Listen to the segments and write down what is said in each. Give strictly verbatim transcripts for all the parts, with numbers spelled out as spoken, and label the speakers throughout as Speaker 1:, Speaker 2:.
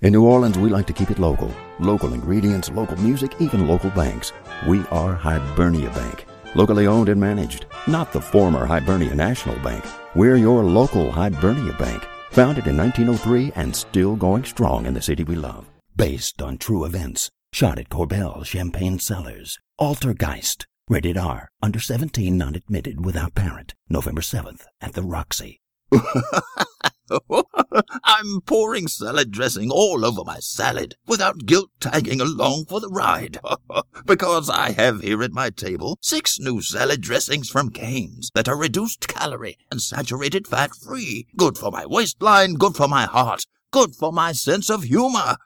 Speaker 1: In New Orleans, we like to keep it local. Local ingredients, local music, even local banks. We are Hibernia Bank. Locally owned and managed. Not the former Hibernia National Bank. We're your local Hibernia Bank. Founded in nineteen oh three and still going strong in the city we love. Based on true events. Shot at Corbel Champagne Cellars. Altergeist. Rated R. Under seventeen, not admitted without parent. November seventh at the Roxy.
Speaker 2: I'm pouring salad dressing all over my salad without guilt tagging along for the ride. Because I have here at my table six new salad dressings from Cane's that are reduced calorie and saturated fat free. Good for my waistline, good for my heart, good for my sense of humor.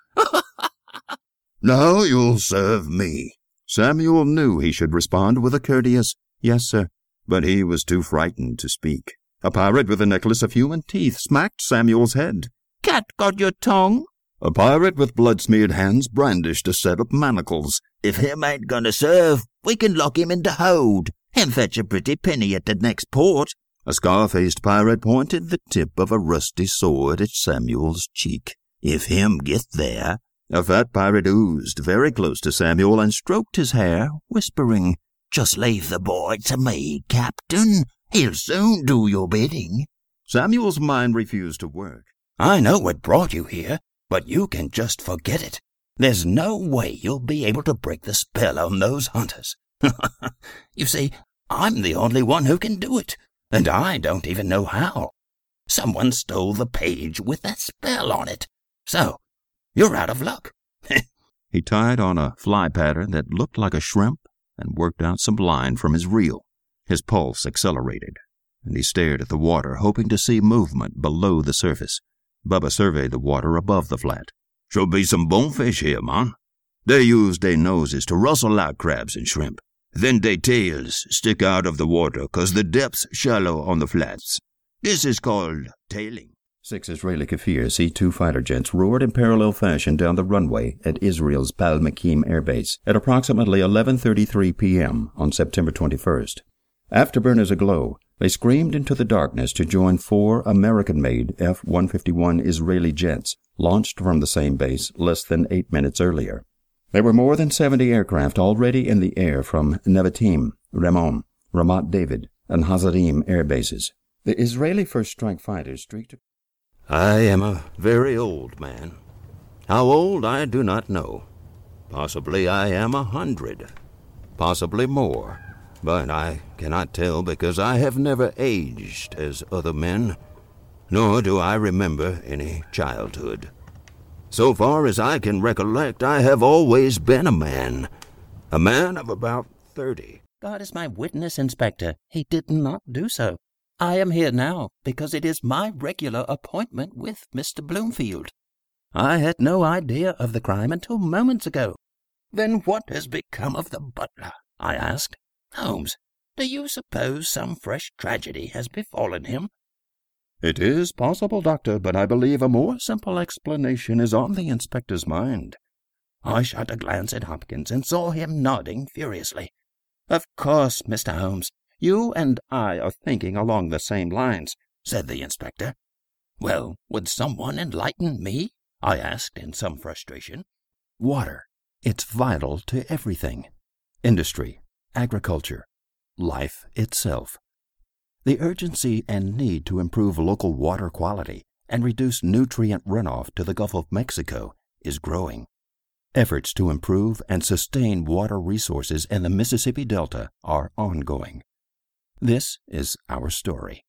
Speaker 1: Now you'll serve me. Samuel knew he should respond with a courteous, "Yes, sir," but he was too frightened to speak. A pirate with a necklace of human teeth smacked Samuel's head.
Speaker 2: "Cat got your tongue?"
Speaker 1: A pirate with blood-smeared hands brandished a set of manacles.
Speaker 2: "If him ain't gonna serve, we can lock him in the hold and fetch a pretty penny at the next port."
Speaker 1: A scar-faced pirate pointed the tip of a rusty sword at Samuel's cheek.
Speaker 2: "If him get there."
Speaker 1: A fat pirate oozed very close to Samuel and stroked his hair, whispering,
Speaker 2: "Just leave the boy to me, Captain. He'll soon do your bidding."
Speaker 1: Samuel's mind refused to work.
Speaker 2: "I know what brought you here, but you can just forget it. There's no way you'll be able to break the spell on those hunters. You see, I'm the only one who can do it, and I don't even know how. Someone stole the page with that spell on it, so you're out of luck."
Speaker 1: He tied on a fly pattern that looked like a shrimp and worked out some line from his reel. His pulse accelerated, and he stared at the water, hoping to see movement below the surface. Bubba surveyed the water above the flat.
Speaker 2: "Should be some bonefish here, man.
Speaker 1: They use their noses to rustle out crabs and shrimp.
Speaker 2: Then their tails stick out of the water 'cause the depth's shallow on the flats. This is called tailing."
Speaker 1: Six Israeli Kafir C two fighter jets roared in parallel fashion down the runway at Israel's Palmakim Air Base at approximately eleven thirty-three p.m. on September twenty-first. Afterburners aglow, they screamed into the darkness to join four American-made F one fifty-one Israeli jets launched from the same base less than eight minutes earlier. There were more than seventy aircraft already in the air from Nevatim, Ramon, Ramat David, and Hazarim air bases. The Israeli First Strike fighters streaked.
Speaker 2: "I am a very old man. How old I do not know. Possibly I am a hundred, possibly more. But I cannot tell because I have never aged as other men, nor do I remember any childhood. So far as I can recollect, I have always been a man, a man of about thirty."
Speaker 3: "God is my witness, Inspector. He did not do so. I am here now because it is my regular appointment with Mister Bloomfield. I had no idea of the crime until moments ago."
Speaker 2: "Then what has become of the butler?"
Speaker 3: I asked.
Speaker 2: "Holmes, do you suppose some fresh tragedy has befallen him?"
Speaker 1: "It is possible, Doctor, but I believe a more simple explanation is on the inspector's mind."
Speaker 3: I shot a glance at Hopkins and saw him nodding furiously. "Of course, Mister Holmes, you and I are thinking along the same lines," said the inspector.
Speaker 2: "Well, would someone enlighten me?" I asked in some frustration.
Speaker 1: Water. It's vital to everything. Industry. Agriculture, life itself. The urgency and need to improve local water quality and reduce nutrient runoff to the Gulf of Mexico is growing. Efforts to improve and sustain water resources in the Mississippi Delta are ongoing. This is our story.